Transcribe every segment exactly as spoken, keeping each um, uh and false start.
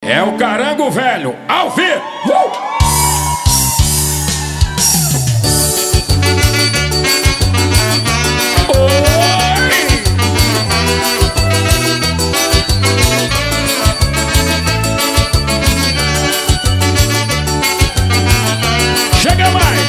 É o Carango Velho, ao vivo! Uh! Chega mais!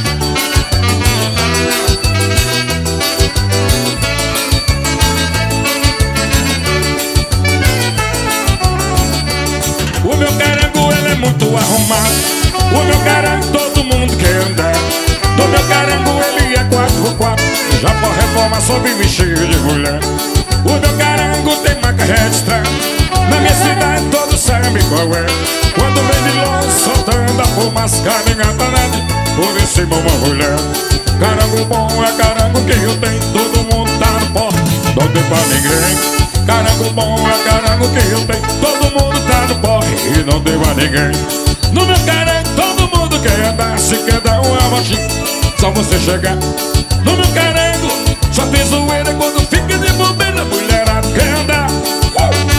O meu carango, ele é muito arrumado. O meu carango, todo mundo quer andar. Do meu carango, ele é quatro por quatro. Já por reforma, só vive cheio de mulher. O meu carango tem marca registrada. Na minha cidade, todos sabem qual é. Quando vem de longe, soltando a fumaça, engatanada por em cima uma mulher. Carango bom é carango que eu tenho. Todo mundo tá no pó, não tem pra ninguém. Carango bom é carango que eu tenho. Todo mundo tá no pó e não tem pra ninguém. No meu carango todo mundo quer andar. Se quer dar uma voltinha, só você chegar. No meu carango só tem zoeira. Quando fica de bobeira, mulherada quer andar. uh!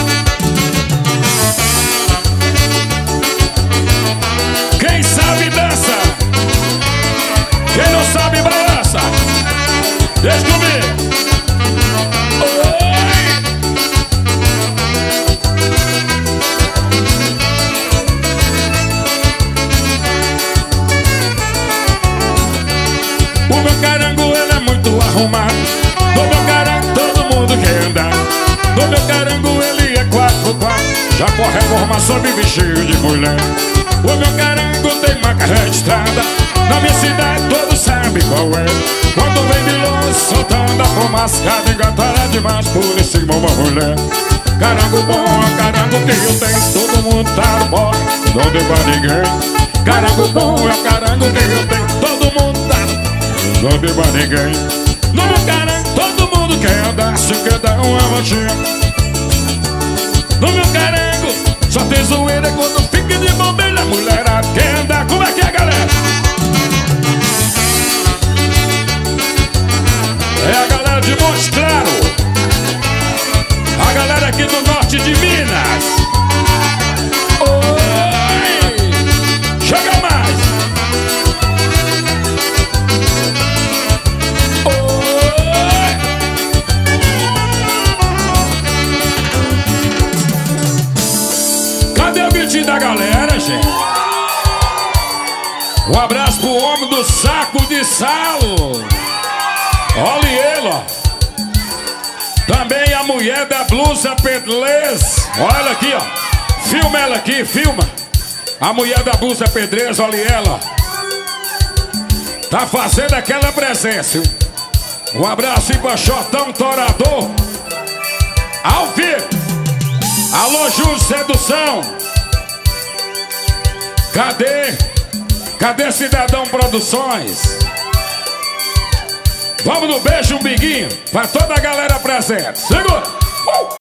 Quem sabe dança, quem não sabe balança. Deixa comigo. O meu carango, ele é muito arrumado. Do meu carango todo mundo quer andar. Do meu carango, ele é quatro por quatro. Já com a reforma só vive cheio de mulher. O meu carango tem marca registrada. Na minha cidade todos sabem qual é. Quando vem de longe soltando a fumaça, cada engatada demais por em cima uma mulher. Carango bom é carango que eu tenho. Todo mundo tá no pó, não deu pra ninguém. Carango bom é carango que eu tenho. Todo mundo tá no pó, não deu pra ninguém. No meu carango todo mundo quer andar. Se quer dar uma voltinha. No meu carango só tem zoeira. Quando fica de bobeira, a mulherada quer andar. Como é que é, galera? É a galera de Montes Claro, a galera aqui do norte de Minas. Oi! Chega mais! Oi! Cadê o gritinho da galera, gente? Um abraço pro homem do saco de sal. Olha ele, ó. Também a mulher da blusa pedrez. Olha aqui, ó. Filma ela aqui, filma. A mulher da blusa pedrez, olha ela. Tá fazendo aquela presença. Um abraço aí pra Xotão Torador. Ao vivo. Alô, Júlio Sedução. Cadê? Cadê Cidadão Produções? Vamos no beijo, um biguinho pra toda a galera presente. Segura! Uh!